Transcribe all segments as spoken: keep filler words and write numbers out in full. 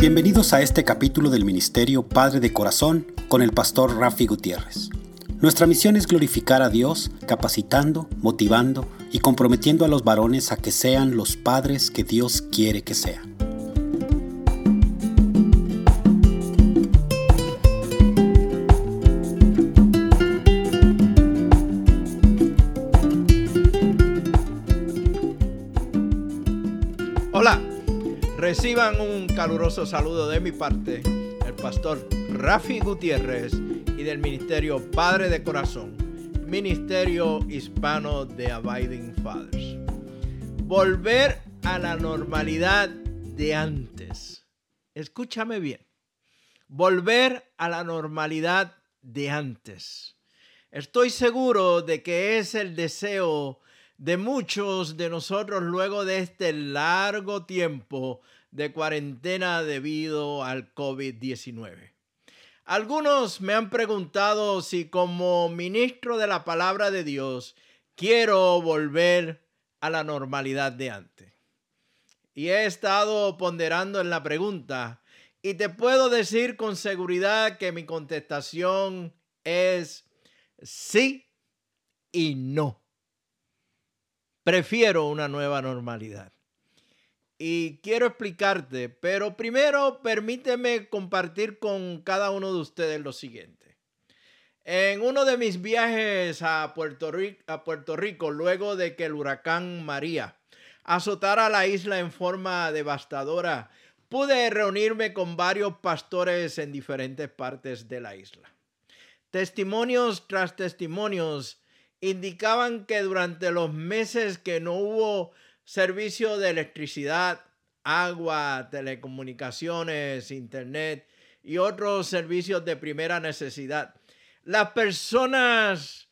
Bienvenidos a este capítulo del Ministerio Padre de Corazón con el pastor Rafi Gutiérrez. Nuestra misión es glorificar a Dios, capacitando, motivando y comprometiendo a los varones a que sean los padres que Dios quiere que sean. Hola, reciban un caluroso saludo de mi parte, el pastor Rafi Gutiérrez y del Ministerio Padre de Corazón, Ministerio Hispano de Abiding Fathers. Volver a la normalidad de antes. Escúchame bien. Volver a la normalidad de antes. Estoy seguro de que es el deseo de muchos de nosotros luego de este largo tiempo de cuarentena debido al COVID diecinueve. Algunos me han preguntado si como ministro de la palabra de Dios quiero volver a la normalidad de antes. Y he estado ponderando en la pregunta y te puedo decir con seguridad que mi contestación es sí y no. Prefiero una nueva normalidad. Y quiero explicarte, pero primero permíteme compartir con cada uno de ustedes lo siguiente. En uno de mis viajes a Puerto Rico, a Puerto Rico, luego de que el huracán María azotara la isla en forma devastadora, pude reunirme con varios pastores en diferentes partes de la isla. Testimonios tras testimonios indicaban que durante los meses que no hubo servicio de electricidad, agua, telecomunicaciones, internet y otros servicios de primera necesidad, las personas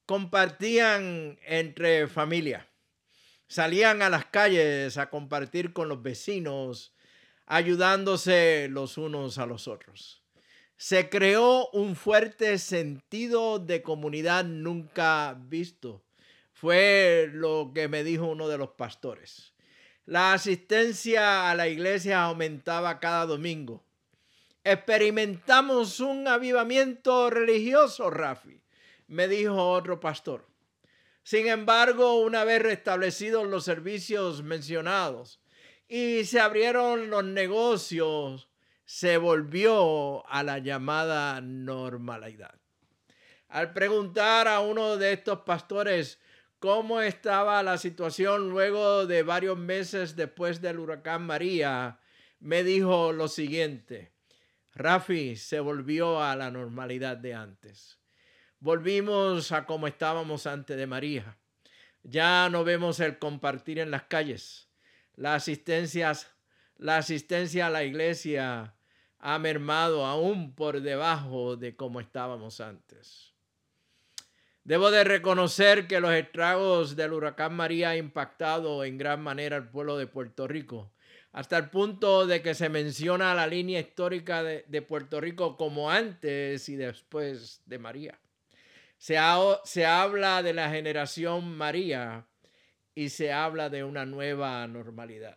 compartían entre familia. Salían a las calles a compartir con los vecinos, ayudándose los unos a los otros. Se creó un fuerte sentido de comunidad nunca visto. Fue lo que me dijo uno de los pastores. La asistencia a la iglesia aumentaba cada domingo. Experimentamos un avivamiento religioso, Rafi, me dijo otro pastor. Sin embargo, una vez restablecidos los servicios mencionados y se abrieron los negocios, se volvió a la llamada normalidad. Al preguntar a uno de estos pastores cómo estaba la situación luego de varios meses después del huracán María, me dijo lo siguiente: Rafi, se volvió a la normalidad de antes. Volvimos a como estábamos antes de María. Ya no vemos el compartir en las calles. La asistencia, la asistencia a la iglesia ha mermado aún por debajo de como estábamos antes. Debo de reconocer que los estragos del huracán María han impactado en gran manera al pueblo de Puerto Rico, hasta el punto de que se menciona la línea histórica de, de Puerto Rico como antes y después de María. Se, ha, se habla de la generación María y se habla de una nueva normalidad.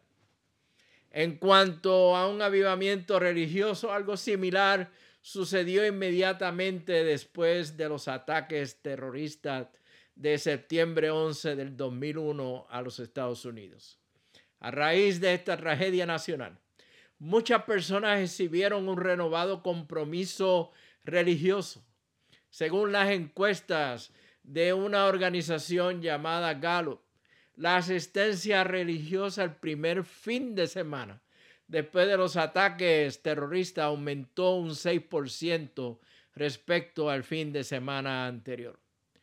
En cuanto a un avivamiento religioso, algo similar sucedió inmediatamente después de los ataques terroristas de septiembre once del dos mil uno a los Estados Unidos. A raíz de esta tragedia nacional, muchas personas exhibieron un renovado compromiso religioso. Según las encuestas de una organización llamada Gallup, la asistencia religiosa el primer fin de semana después de los ataques terroristas aumentó un seis por ciento respecto al fin de semana anterior.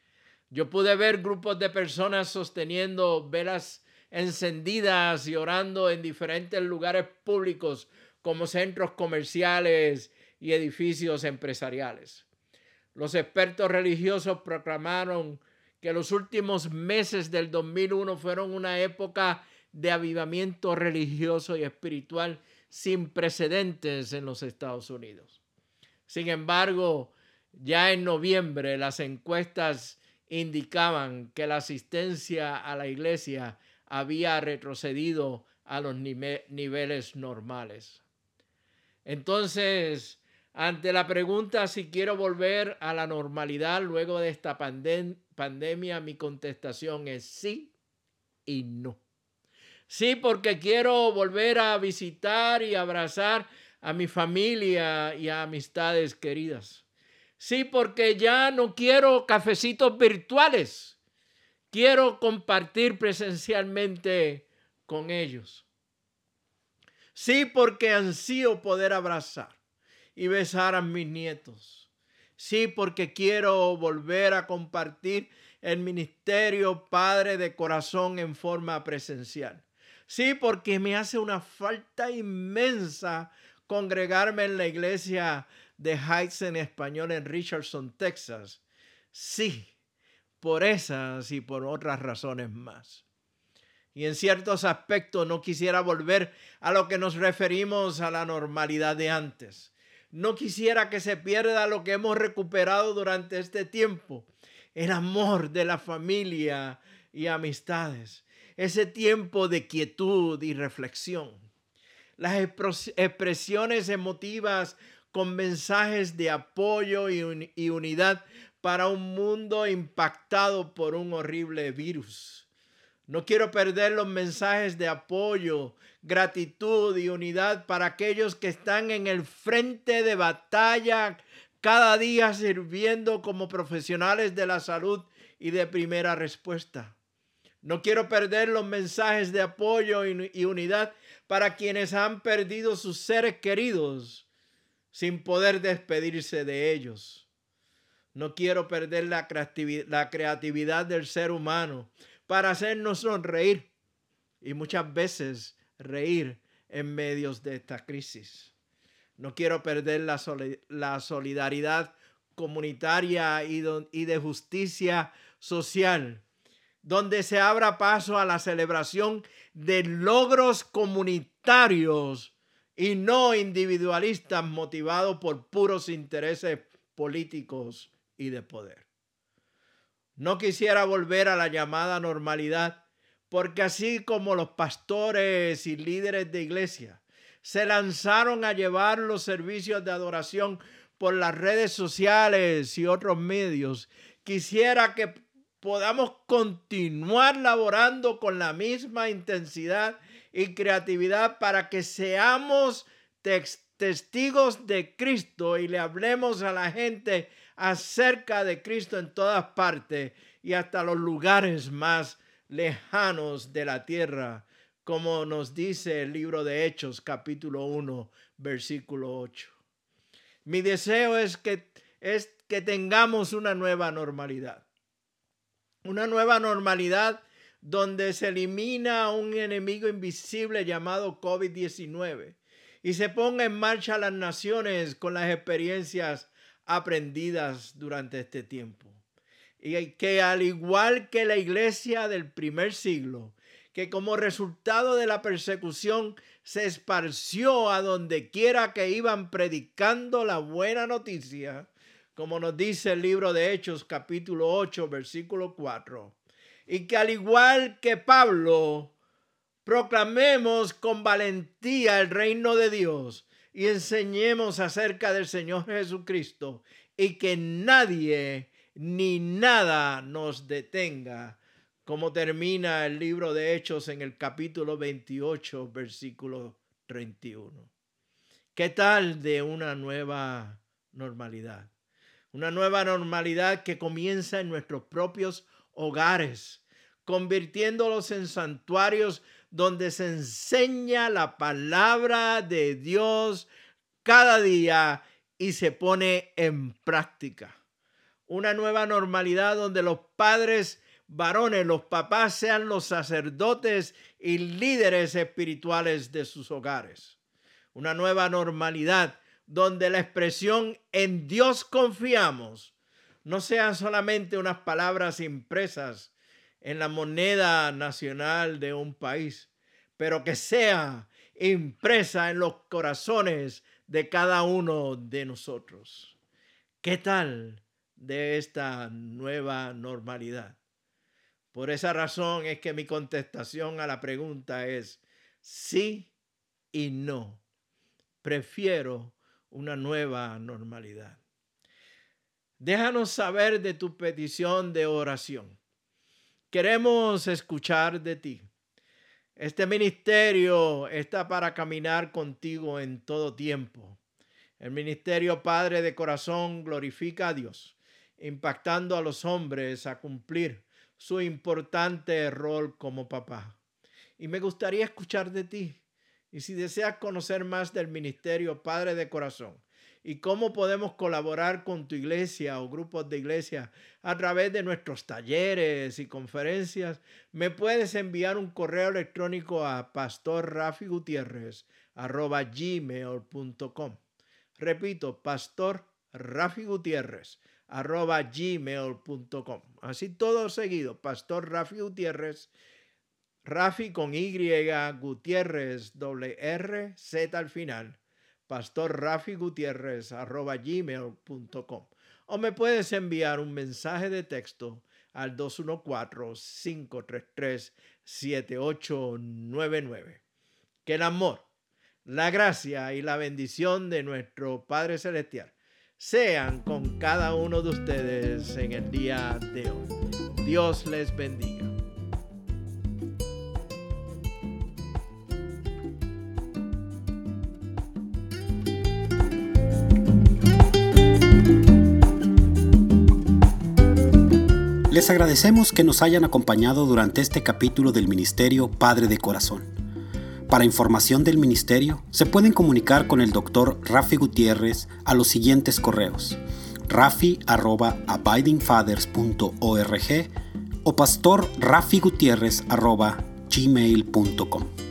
Yo pude ver grupos de personas sosteniendo velas encendidas y orando en diferentes lugares públicos como centros comerciales y edificios empresariales. Los expertos religiosos proclamaron que los últimos meses del dos mil uno fueron una época de avivamiento religioso y espiritual sin precedentes en los Estados Unidos. Sin embargo, ya en noviembre las encuestas indicaban que la asistencia a la iglesia había retrocedido a los nive- niveles normales. Entonces, ante la pregunta si quiero volver a la normalidad luego de esta pandem- pandemia, mi contestación es sí y no. Sí, porque quiero volver a visitar y abrazar a mi familia y a amistades queridas. Sí, porque ya no quiero cafecitos virtuales. Quiero compartir presencialmente con ellos. Sí, porque ansío poder abrazar y besar a mis nietos. Sí, porque quiero volver a compartir el ministerio Padre de Corazón en forma presencial. Sí, porque me hace una falta inmensa congregarme en la iglesia de Heights en español en Richardson, Texas. Sí, por esas y por otras razones más. Y en ciertos aspectos no quisiera volver a lo que nos referimos a la normalidad de antes. No quisiera que se pierda lo que hemos recuperado durante este tiempo, el amor de la familia y amistades, ese tiempo de quietud y reflexión, las expresiones emotivas con mensajes de apoyo y, un- y unidad para un mundo impactado por un horrible virus. No quiero perder los mensajes de apoyo, gratitud y unidad para aquellos que están en el frente de batalla cada día sirviendo como profesionales de la salud y de primera respuesta. No quiero perder los mensajes de apoyo y unidad para quienes han perdido sus seres queridos sin poder despedirse de ellos. No quiero perder la creatividad, la creatividad del ser humano para hacernos sonreír y muchas veces reír en medio de esta crisis. No quiero perder la, soli- la solidaridad comunitaria y, do- y de justicia social, donde se abra paso a la celebración de logros comunitarios y no individualistas motivados por puros intereses políticos y de poder. No quisiera volver a la llamada normalidad, porque así como los pastores y líderes de iglesia se lanzaron a llevar los servicios de adoración por las redes sociales y otros medios, quisiera que podamos continuar laborando con la misma intensidad y creatividad para que seamos testigos de Cristo y le hablemos a la gente acerca de Cristo en todas partes y hasta los lugares más lejanos de la tierra, como nos dice el libro de Hechos, capítulo uno, versículo ocho. Mi deseo es que, es que tengamos una nueva normalidad. Una nueva normalidad donde se elimina un enemigo invisible llamado COVID diecinueve y se ponga en marcha las naciones con las experiencias aprendidas durante este tiempo. Y que al igual que la iglesia del primer siglo, que como resultado de la persecución se esparció a donde quiera que iban predicando la buena noticia, como nos dice el libro de Hechos capítulo ocho versículo cuatro, y que al igual que Pablo proclamemos con valentía el reino de Dios y enseñemos acerca del Señor Jesucristo y que nadie ni nada nos detenga, como termina el libro de Hechos en el capítulo veintiocho, versículo treinta y uno. ¿Qué tal de una nueva normalidad? Una nueva normalidad que comienza en nuestros propios hogares, convirtiéndolos en santuarios donde se enseña la palabra de Dios cada día y se pone en práctica. Una nueva normalidad donde los padres varones, los papás, sean los sacerdotes y líderes espirituales de sus hogares. Una nueva normalidad donde la expresión "en Dios confiamos" no sean solamente unas palabras impresas en la moneda nacional de un país, pero que sea impresa en los corazones de cada uno de nosotros. ¿Qué tal de esta nueva normalidad? Por esa razón es que mi contestación a la pregunta es sí y no. prefiero una nueva normalidad. Déjanos saber de tu petición de oración. Queremos escuchar de ti. Este ministerio está para caminar contigo en todo tiempo. El ministerio Padre de Corazón glorifica a Dios, impactando a los hombres a cumplir su importante rol como papá. Y me gustaría escuchar de ti. Y si deseas conocer más del ministerio Padre de Corazón y cómo podemos colaborar con tu iglesia o grupos de iglesia a través de nuestros talleres y conferencias, me puedes enviar un correo electrónico a pastor rafi gutierrez arroba gmail punto com. Repito, pastor rafi gutierrez arroba gmail punto com. Así todo seguido, pastor Rafi Gutierrez, Rafi con Y, Gutiérrez, doble R, Z al final, pastor Rafi Gutierrez arroba gmail punto com. O me puedes enviar un mensaje de texto al dos uno cuatro, cinco tres tres, siete ocho nueve nueve. Que el amor, la gracia y la bendición de nuestro Padre Celestial sean con cada uno de ustedes en el día de hoy. Dios les bendiga. Les agradecemos que nos hayan acompañado durante este capítulo del Ministerio Padre de Corazón. Para información del ministerio, se pueden comunicar con el doctor Rafi Gutierrez a los siguientes correos: rafi arroba abiding fathers punto org o pastor rafi gutierrez arroba gmail punto com.